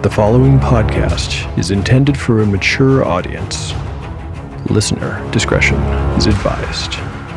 The following podcast is intended for a mature audience. Listener discretion is advised.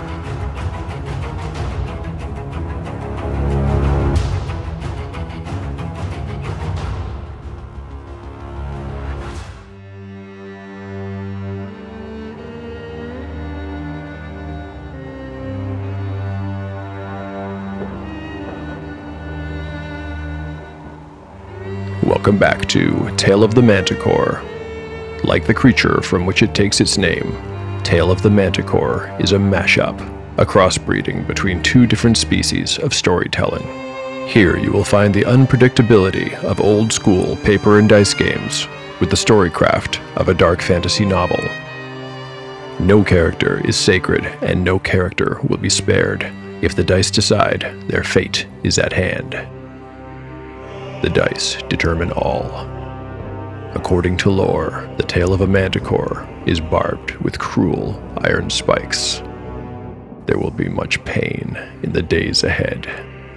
Welcome back to Tale of the Manticore. Like the creature from which it takes its name, Tale of the Manticore is a mashup, a crossbreeding between two different species of storytelling. Here you will find the unpredictability of old-school paper and dice games with the storycraft of a dark fantasy novel. No character is sacred, and no character will be spared if the dice decide their fate is at hand. The dice determine all. According to lore, the tale of a manticore is barbed with cruel iron spikes. There will be much pain in the days ahead.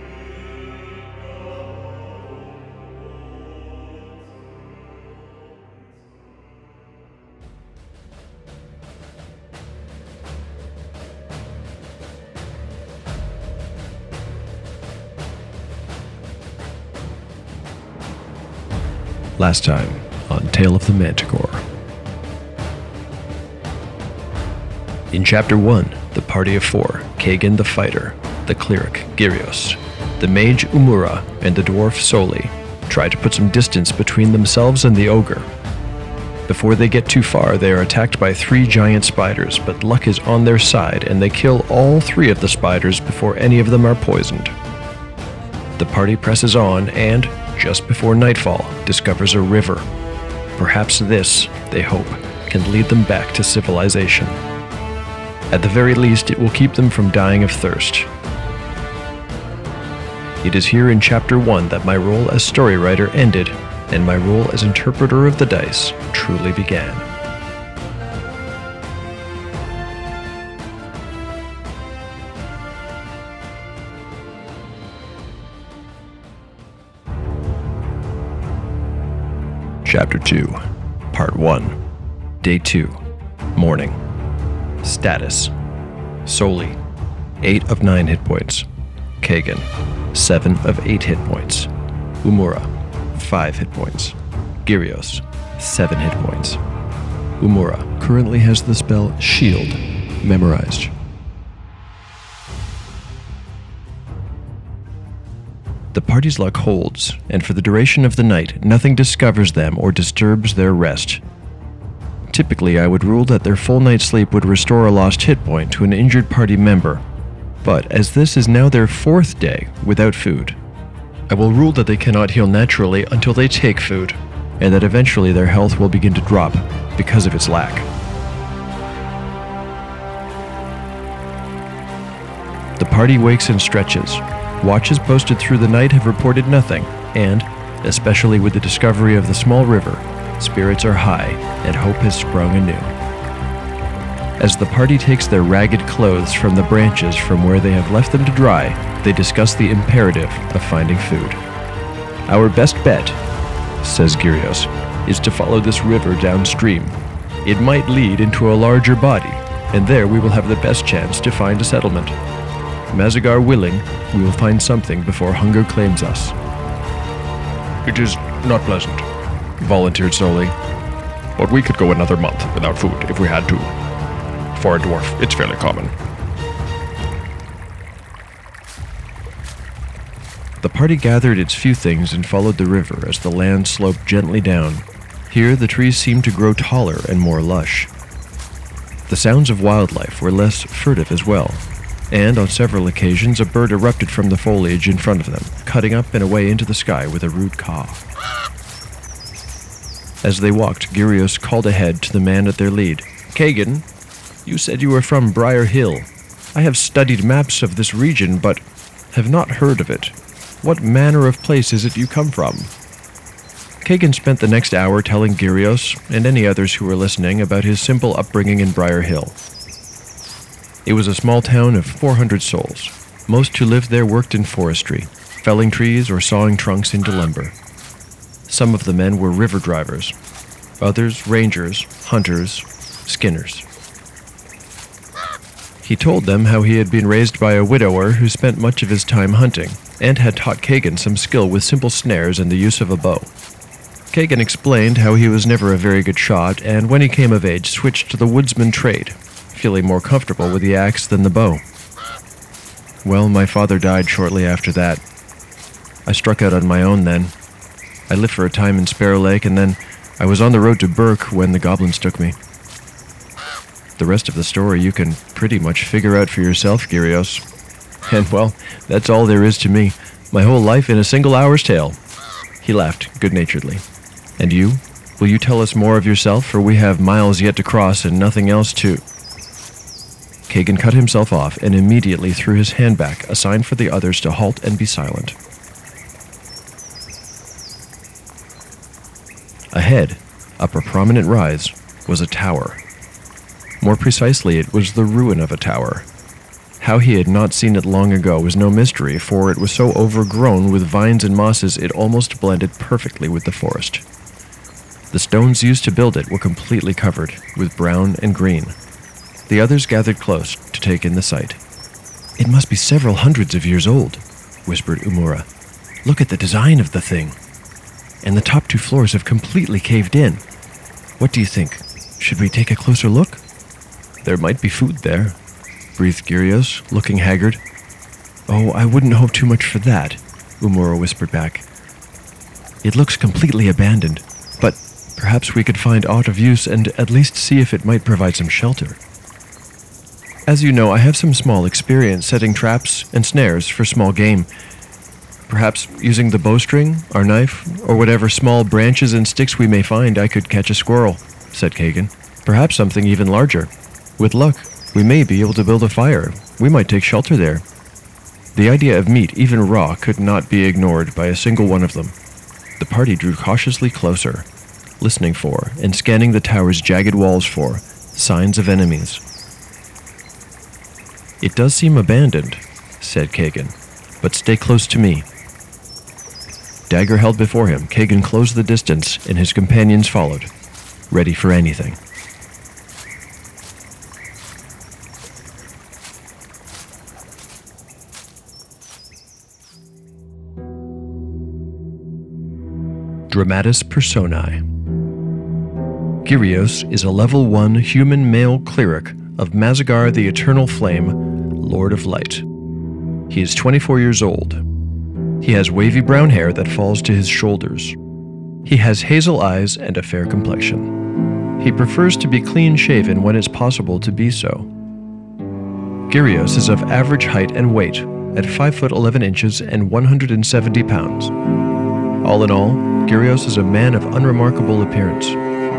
Last time on Tale of the Manticore. In Chapter 1, the party of four, Kagan the fighter, the cleric Gyrios, the mage Umura, and the dwarf Soli, try to put some distance between themselves and the ogre. Before they get too far, they are attacked by three giant spiders, but luck is on their side and they kill all three of the spiders before any of them are poisoned. The party presses on and, just before nightfall, discovers a river. Perhaps this, they hope, can lead them back to civilization. At the very least, it will keep them from dying of thirst. It is here in Chapter 1 that my role as story writer ended, and my role as interpreter of the dice truly began. Chapter 2, Part 1, Day 2, Morning. Status: Soli, 8 of 9 hit points. Kagan, 7 of 8 hit points. Umura, 5 hit points. Gyrios, 7 hit points. Umura currently has the spell Shield memorized. The party's luck holds, and for the duration of the night, nothing discovers them or disturbs their rest. Typically, I would rule that their full night's sleep would restore a lost hit point to an injured party member, but as this is now their 4th day without food, I will rule that they cannot heal naturally until they take food, and that eventually their health will begin to drop because of its lack. The party wakes and stretches. Watches posted through the night have reported nothing, and, especially with the discovery of the small river, spirits are high and hope has sprung anew. As the party takes their ragged clothes from the branches from where they have left them to dry, they discuss the imperative of finding food. Our best bet, says Gyrios, is to follow this river downstream. It might lead into a larger body, and there we will have the best chance to find a settlement. Mazagar willing, we will find something before hunger claims us. It is not pleasant, volunteered Soli. But we could go another month without food if we had to. For a dwarf, it's fairly common. The party gathered its few things and followed the river as the land sloped gently down. Here the trees seemed to grow taller and more lush. The sounds of wildlife were less furtive as well, and on several occasions a bird erupted from the foliage in front of them, cutting up and away into the sky with a rude caw. As they walked, Gyrios called ahead to the man at their lead. Kagan, you said you were from Briar Hill. I have studied maps of this region, but have not heard of it. What manner of place is it you come from? Kagan spent the next hour telling Gyrios, and any others who were listening, about his simple upbringing in Briar Hill. It was a small town of 400 souls. Most who lived there worked in forestry, felling trees or sawing trunks into lumber. Some of the men were river drivers, others rangers, hunters, skinners. He told them how he had been raised by a widower who spent much of his time hunting, and had taught Kagan some skill with simple snares and the use of a bow. Kagan explained how he was never a very good shot, and when he came of age switched to the woodsman trade, feeling more comfortable with the axe than the bow. Well, my father died shortly after that. I struck out on my own then. I lived for a time in Sparrow Lake, and then I was on the road to Burke when the goblins took me. The rest of the story you can pretty much figure out for yourself, Gyrios. And well, that's all there is to me. My whole life in a single hour's tale. He laughed good-naturedly. And you? Will you tell us more of yourself, for we have miles yet to cross and nothing else to... Kagan cut himself off and immediately threw his hand back, a sign for the others to halt and be silent. Ahead, up a prominent rise, was a tower. More precisely, it was the ruin of a tower. How he had not seen it long ago was no mystery, for it was so overgrown with vines and mosses it almost blended perfectly with the forest. The stones used to build it were completely covered with brown and green. The others gathered close to take in the sight. "It must be several hundreds of years old," whispered Umura. "Look at the design of the thing. And the top 2 floors have completely caved in. What do you think? Should we take a closer look?" "There might be food there," breathed Gyrios, looking haggard. "Oh, I wouldn't hope too much for that," Umura whispered back. "It looks completely abandoned, but perhaps we could find aught of use and at least see if it might provide some shelter. As you know, I have some small experience setting traps and snares for small game. Perhaps using the bowstring, our knife, or whatever small branches and sticks we may find, I could catch a squirrel," said Kagan. "Perhaps something even larger. With luck, we may be able to build a fire. We might take shelter there." The idea of meat, even raw, could not be ignored by a single one of them. The party drew cautiously closer, listening for, and scanning the tower's jagged walls for, signs of enemies. "It does seem abandoned," said Kagan, "but stay close to me." Dagger held before him, Kagan closed the distance, and his companions followed, ready for anything. Dramatis Personae. Gyrios is a level 1 human male cleric of Mazagar the Eternal Flame, Lord of Light. He is 24 years old. He has wavy brown hair that falls to his shoulders. He has hazel eyes and a fair complexion. He prefers to be clean-shaven when it's possible to be so. Gyrios is of average height and weight, at 5 foot 11 inches and 170 pounds. All in all, Gyrios is a man of unremarkable appearance.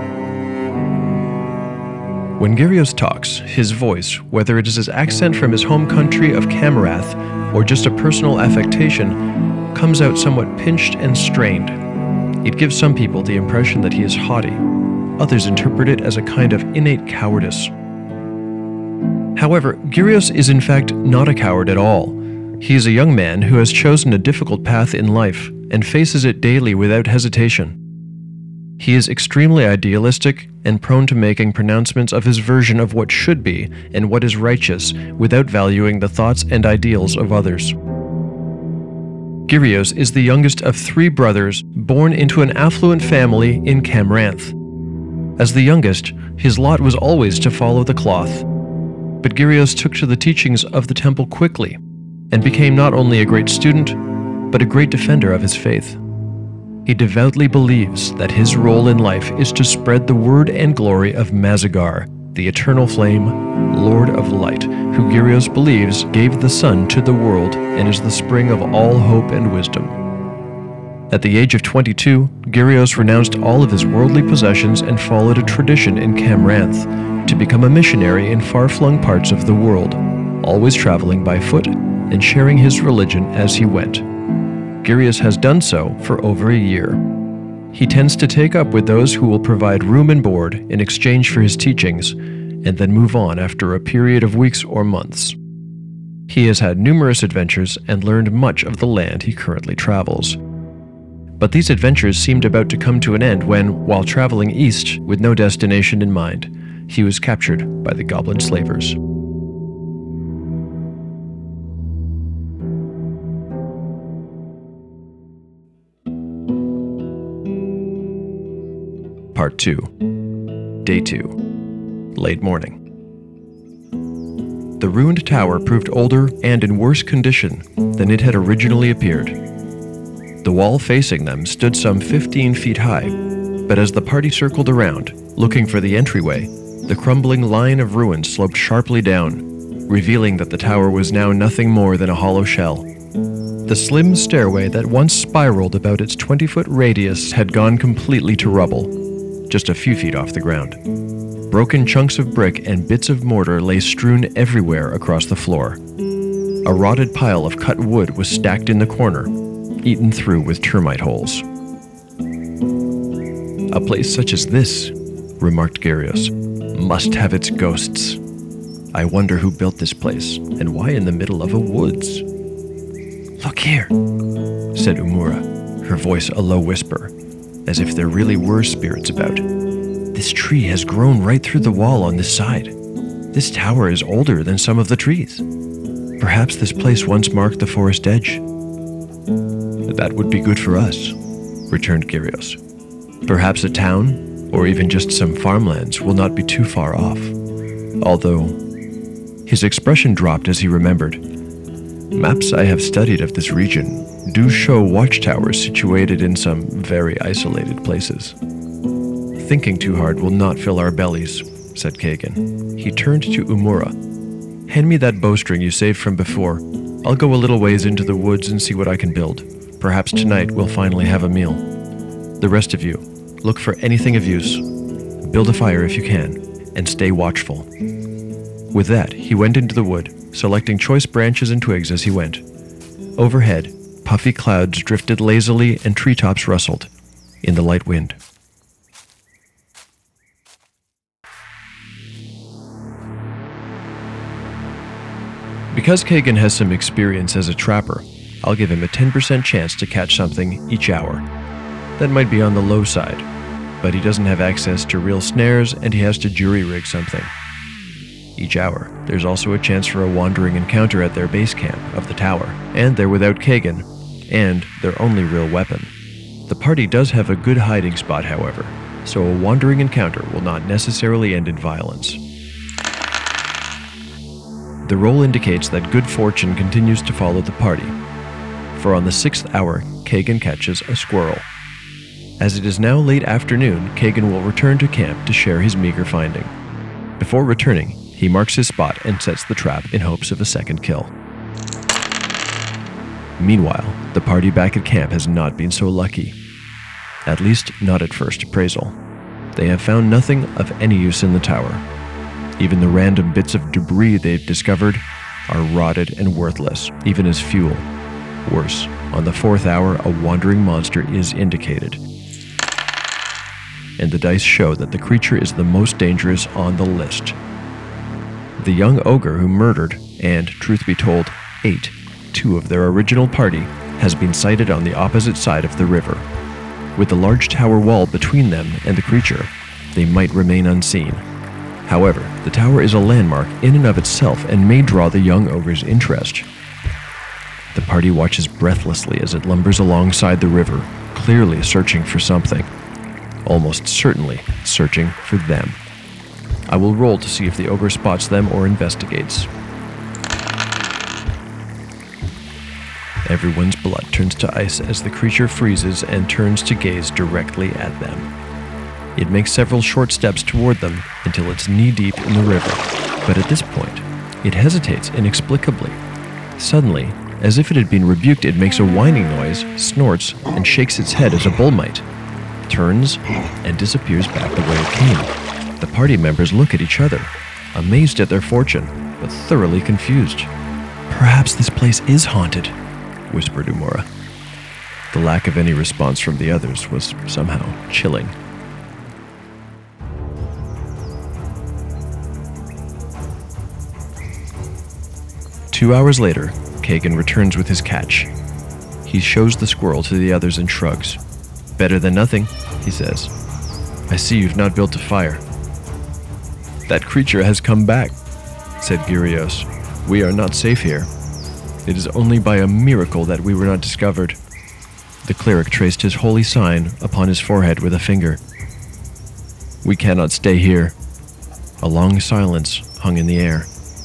When Gyrios talks, his voice, whether it is his accent from his home country of Camarath or just a personal affectation, comes out somewhat pinched and strained. It gives some people the impression that he is haughty. Others interpret it as a kind of innate cowardice. However, Gyrios is in fact not a coward at all. He is a young man who has chosen a difficult path in life and faces it daily without hesitation. He is extremely idealistic and prone to making pronouncements of his version of what should be and what is righteous without valuing the thoughts and ideals of others. Gyrios is the youngest of 3 brothers born into an affluent family in Camranth. As the youngest, his lot was always to follow the cloth. But Gyrios took to the teachings of the temple quickly and became not only a great student, but a great defender of his faith. He devoutly believes that his role in life is to spread the word and glory of Mazagar, the Eternal Flame, Lord of Light, who Gyrios believes gave the sun to the world and is the spring of all hope and wisdom. At the age of 22, Gyrios renounced all of his worldly possessions and followed a tradition in Camranth to become a missionary in far-flung parts of the world, always traveling by foot and sharing his religion as he went. Gyrios has done so for over a year. He tends to take up with those who will provide room and board in exchange for his teachings, and then move on after a period of weeks or months. He has had numerous adventures and learned much of the land he currently travels. But these adventures seemed about to come to an end when, while traveling east with no destination in mind, he was captured by the goblin slavers. Part 2. Day 2. Late morning. The ruined tower proved older and in worse condition than it had originally appeared. The wall facing them stood some 15 feet high, but as the party circled around, looking for the entryway, the crumbling line of ruins sloped sharply down, revealing that the tower was now nothing more than a hollow shell. The slim stairway that once spiraled about its 20-foot radius had gone completely to rubble, just a few feet off the ground. Broken chunks of brick and bits of mortar lay strewn everywhere across the floor. A rotted pile of cut wood was stacked in the corner, eaten through with termite holes. "A place such as this," remarked Gyrios, "must have its ghosts. I wonder who built this place, and why in the middle of a woods." "Look here," said Umura, her voice a low whisper, as if there really were spirits about. "This tree has grown right through the wall on this side. This tower is older than some of the trees. Perhaps this place once marked the forest edge." "That would be good for us," returned Gyrios. "Perhaps a town, or even just some farmlands, will not be too far off. Although..." His expression dropped as he remembered. "Maps I have studied of this region do show watchtowers situated in some very isolated places." "Thinking too hard will not fill our bellies," said Kagan. He turned to Umura. "Hand me that bowstring you saved from before. I'll go a little ways into the woods and see what I can build. Perhaps tonight we'll finally have a meal. The rest of you, look for anything of use. Build a fire if you can, and stay watchful." With that, he went into the wood, selecting choice branches and twigs as he went. Overhead, puffy clouds drifted lazily and treetops rustled in the light wind. Because Kagan has some experience as a trapper, I'll give him a 10% chance to catch something each hour. That might be on the low side, but he doesn't have access to real snares and he has to jury-rig something. Each hour, there's also a chance for a wandering encounter at their base camp of the tower, and they're without Kagan, and their only real weapon. The party does have a good hiding spot, however, so a wandering encounter will not necessarily end in violence. The roll indicates that good fortune continues to follow the party, for on the 6th hour, Kagan catches a squirrel. As it is now late afternoon, Kagan will return to camp to share his meager finding. Before returning, he marks his spot and sets the trap in hopes of a second kill. Meanwhile, the party back at camp has not been so lucky. At least not at first appraisal. They have found nothing of any use in the tower. Even the random bits of debris they've discovered are rotted and worthless, even as fuel. Worse, on the 4th hour, a wandering monster is indicated. And the dice show that the creature is the most dangerous on the list. The young ogre who murdered, and, truth be told, ate 2 of their original party, has been sighted on the opposite side of the river. With the large tower wall between them and the creature, they might remain unseen. However, the tower is a landmark in and of itself and may draw the young ogre's interest. The party watches breathlessly as it lumbers alongside the river, clearly searching for something. Almost certainly searching for them. I will roll to see if the ogre spots them or investigates. Everyone's blood turns to ice as the creature freezes and turns to gaze directly at them. It makes several short steps toward them until it's knee-deep in the river, but at this point, it hesitates inexplicably. Suddenly, as if it had been rebuked, it makes a whining noise, snorts, and shakes its head as a bull might, turns, and disappears back the way it came. The party members look at each other, amazed at their fortune, but thoroughly confused. "Perhaps this place is haunted," whispered Umura. The lack of any response from the others was somehow chilling. Two hours later, Kagan returns with his catch. He shows the squirrel to the others and shrugs. Better than nothing, he says. I see you've not built a fire. That creature has come back, said Gyrios. We are not safe here. It is only by a miracle that we were not discovered. The cleric traced his holy sign upon his forehead with a finger. We cannot stay here. A long silence hung in the air.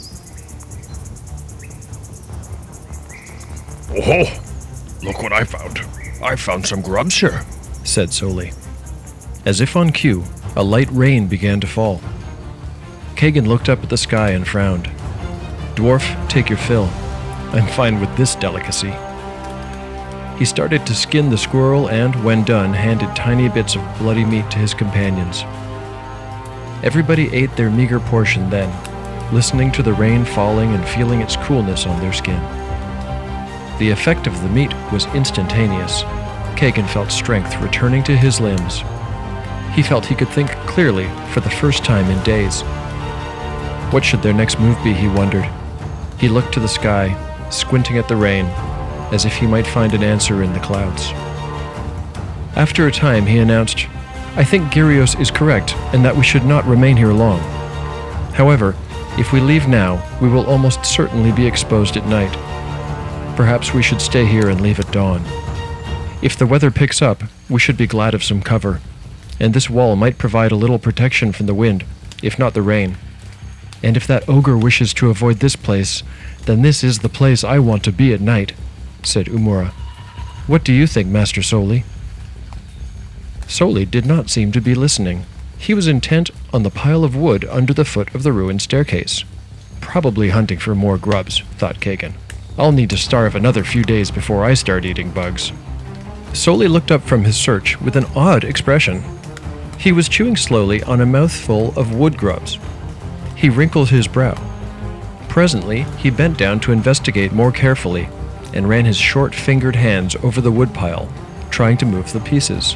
Oh, look what I found. I found some grubs here, said Soli. As if on cue, a light rain began to fall. Kagan looked up at the sky and frowned. Dwarf, take your fill. I'm fine with this delicacy. He started to skin the squirrel and, when done, handed tiny bits of bloody meat to his companions. Everybody ate their meager portion then, listening to the rain falling and feeling its coolness on their skin. The effect of the meat was instantaneous. Kagan felt strength returning to his limbs. He felt he could think clearly for the first time in days. What should their next move be, he wondered. He looked to the sky, squinting at the rain, as if he might find an answer in the clouds. After a time, he announced, I think Gyrios is correct, and that we should not remain here long. However, if we leave now, we will almost certainly be exposed at night. Perhaps we should stay here and leave at dawn. If the weather picks up, we should be glad of some cover, and this wall might provide a little protection from the wind, if not the rain. And if that ogre wishes to avoid this place, then this is the place I want to be at night, said Umura. What do you think, Master Soli? Soli did not seem to be listening. He was intent on the pile of wood under the foot of the ruined staircase. Probably hunting for more grubs, thought Kagan. I'll need to starve another few days before I start eating bugs. Soli looked up from his search with an odd expression. He was chewing slowly on a mouthful of wood grubs. He wrinkled his brow. Presently, he bent down to investigate more carefully and ran his short-fingered hands over the woodpile, trying to move the pieces.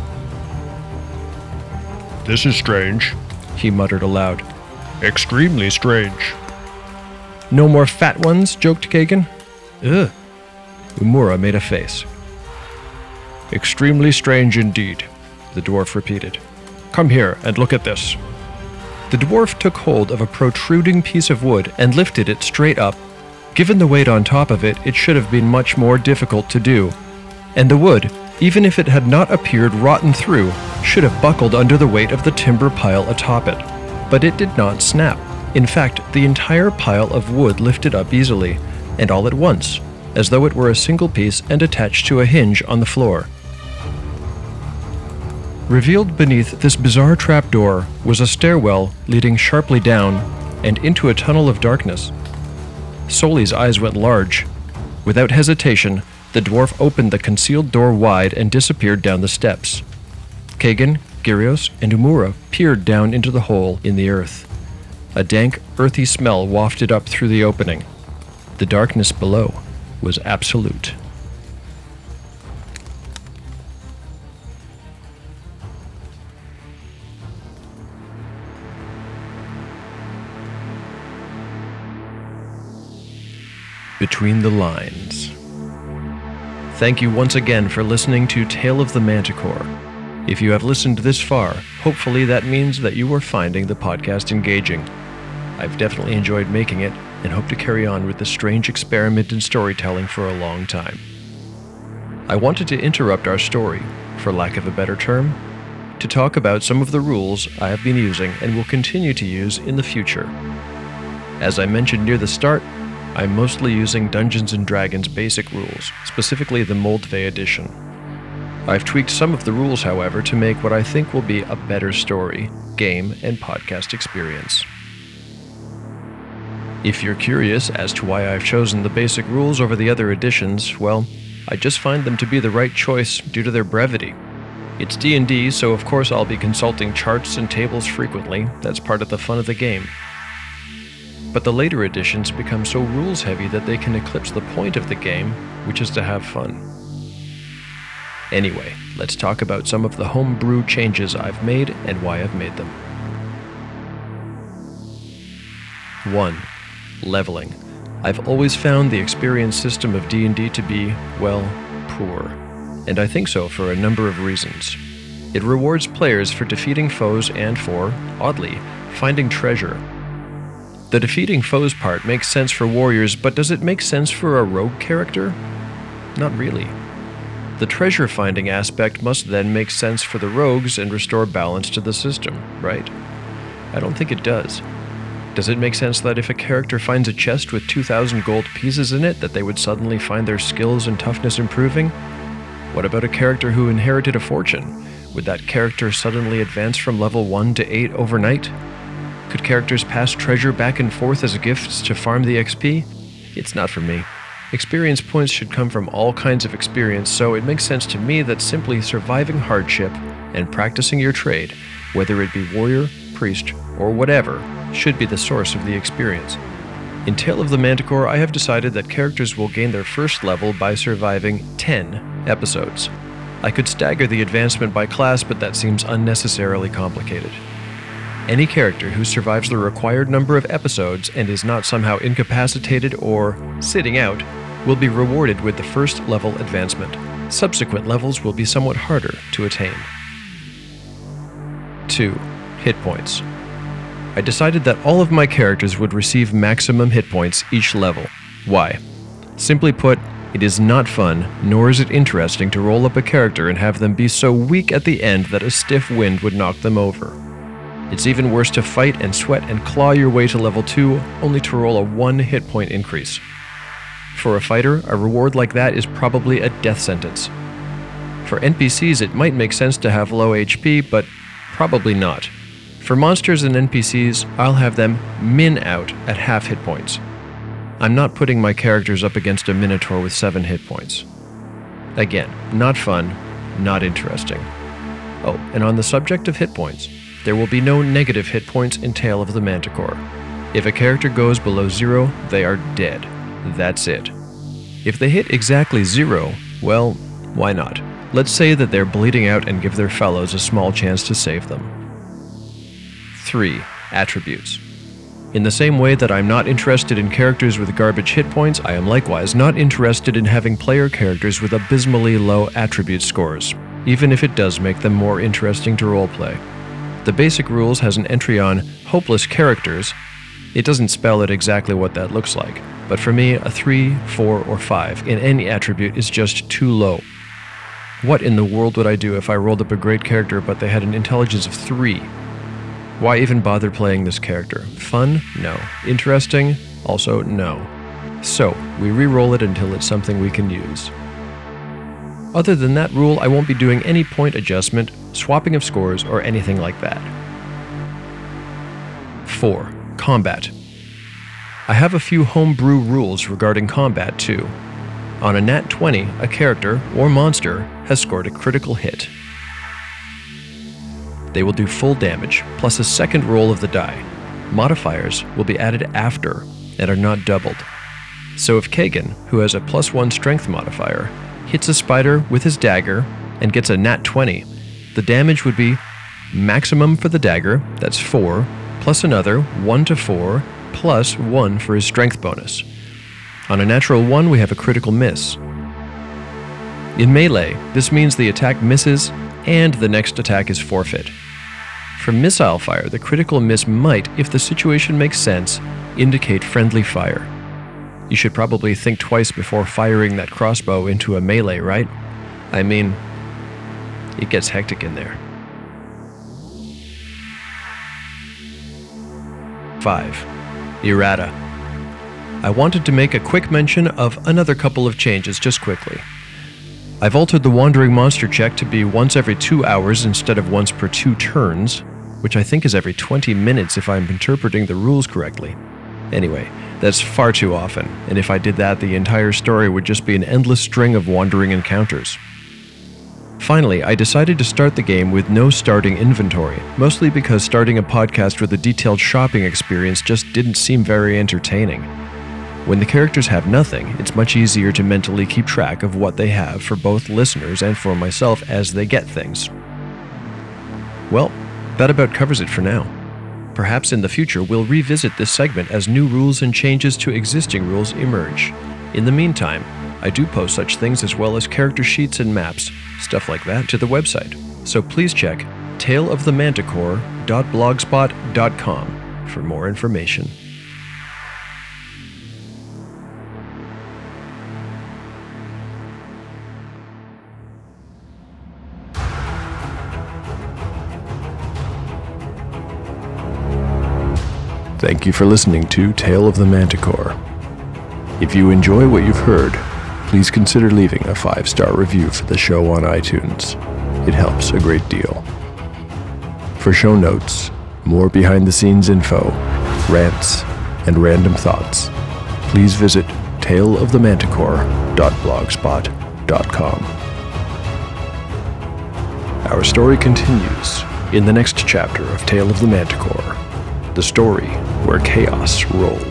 This is strange, he muttered aloud. Extremely strange. No more fat ones, joked Kagan. Ugh. Umura made a face. Extremely strange indeed, the dwarf repeated. Come here and look at this. The dwarf took hold of a protruding piece of wood and lifted it straight up. Given the weight on top of it, it should have been much more difficult to do. And the wood, even if it had not appeared rotten through, should have buckled under the weight of the timber pile atop it. But it did not snap. In fact, the entire pile of wood lifted up easily, and all at once, as though it were a single piece and attached to a hinge on the floor. Revealed beneath this bizarre trapdoor was a stairwell leading sharply down and into a tunnel of darkness. Soli's eyes went large. Without hesitation, the dwarf opened the concealed door wide and disappeared down the steps. Kagan, Gyrios, and Umura peered down into the hole in the earth. A dank, earthy smell wafted up through the opening. The darkness below was absolute. Between the Lines. Thank you once again for listening to Tale of the Manticore. If you have listened this far, hopefully that means that you are finding the podcast engaging. I've definitely enjoyed making it and hope to carry on with this strange experiment in storytelling for a long time. I wanted to interrupt our story, for lack of a better term, to talk about some of the rules I have been using and will continue to use in the future. As I mentioned near the start, I'm mostly using Dungeons & Dragons basic rules, specifically the Moldvay edition. I've tweaked some of the rules, however, to make what I think will be a better story, game, and podcast experience. If you're curious as to why I've chosen the basic rules over the other editions, well, I just find them to be the right choice due to their brevity. It's D&D, so of course I'll be consulting charts and tables frequently. That's part of the fun of the game. But the later editions become so rules-heavy that they can eclipse the point of the game, which is to have fun. Anyway, let's talk about some of the homebrew changes I've made and why I've made them. 1. Leveling. I've always found the experience system of D&D to be, well, poor. and I think so for a number of reasons. It rewards players for defeating foes and for, oddly, finding treasure. The defeating foes part makes sense for warriors, but does it make sense for a rogue character? Not really. The treasure finding aspect must then make sense for the rogues and restore balance to the system, right? I don't think it does. Does it make sense that if a character finds a chest with 2,000 gold pieces in it, that they would suddenly find their skills and toughness improving? What about a character who inherited a fortune? Would that character suddenly advance from level 1 to 8 overnight? Could characters pass treasure back and forth as gifts to farm the XP? It's not for me. Experience points should come from all kinds of experience, so it makes sense to me that simply surviving hardship and practicing your trade, whether it be warrior, priest, or whatever, should be the source of the experience. In Tale of the Manticore, I have decided that characters will gain their first level by surviving 10 episodes. I could stagger the advancement by class, but that seems unnecessarily complicated. Any character who survives the required number of episodes and is not somehow incapacitated or sitting out will be rewarded with the first level advancement. Subsequent levels will be somewhat harder to attain. 2. Hit points. I decided that all of my characters would receive maximum hit points each level. Why? Simply put, it is not fun, nor is it interesting to roll up a character and have them be so weak at the end that a stiff wind would knock them over. It's even worse to fight and sweat and claw your way to level 2, only to roll a 1 hit point increase. For a fighter, a reward like that is probably a death sentence. For NPCs, it might make sense to have low HP, but probably not. For monsters and NPCs, I'll have them min out at half hit points. I'm not putting my characters up against a Minotaur with 7 hit points. Again, not fun, not interesting. Oh, and on the subject of hit points, there will be no negative hit points in Tale of the Manticore. If a character goes below 0, they are dead. That's it. If they hit exactly 0, well, why not? Let's say that they're bleeding out and give their fellows a small chance to save them. 3. Attributes. In the same way that I'm not interested in characters with garbage hit points, I am likewise not interested in having player characters with abysmally low attribute scores, even if it does make them more interesting to roleplay. The basic rules has an entry on hopeless characters. It doesn't spell out exactly what that looks like, but for me, a 3, 4, or 5 in any attribute is just too low. What in the world would I do if I rolled up a great character but they had an intelligence of 3? Why even bother playing this character? Fun? No. Interesting? Also, no. So, we re-roll it until it's something we can use. Other than that rule, I won't be doing any point adjustment, swapping of scores, or anything like that. 4. Combat. I have a few homebrew rules regarding combat too. On a nat 20, a character, or monster, has scored a critical hit. They will do full damage, plus a second roll of the die. Modifiers will be added after, and are not doubled. So if Kagan, who has a +1 strength modifier, hits a spider with his dagger and gets a nat 20, the damage would be maximum for the dagger, that's 4, plus another 1 to 4, plus 1 for his strength bonus. On a natural 1, we have a critical miss. In melee, this means the attack misses and the next attack is forfeit. For missile fire, the critical miss might, if the situation makes sense, indicate friendly fire. You should probably think twice before firing that crossbow into a melee, right? I mean, it gets hectic in there. 5. Errata. I wanted to make a quick mention of another couple of changes just quickly. I've altered the Wandering Monster check to be once every 2 hours instead of once per 2 turns, which I think is every 20 minutes if I'm interpreting the rules correctly. Anyway, that's far too often, and if I did that, the entire story would just be an endless string of wandering encounters. Finally, I decided to start the game with no starting inventory, mostly because starting a podcast with a detailed shopping experience just didn't seem very entertaining. When the characters have nothing, it's much easier to mentally keep track of what they have for both listeners and for myself as they get things. Well, that about covers it for now. Perhaps in the future we'll revisit this segment as new rules and changes to existing rules emerge. In the meantime, I do post such things as well as character sheets and maps, stuff like that, to the website. So please check taleofthemanticore.blogspot.com for more information. Thank you for listening to Tale of the Manticore. If you enjoy what you've heard, please consider leaving a 5-star review for the show on iTunes. It helps a great deal. For show notes, more behind-the-scenes info, rants, and random thoughts, please visit taleofthemanticore.blogspot.com. Our story continues in the next chapter of Tale of the Manticore, the story where chaos rolls.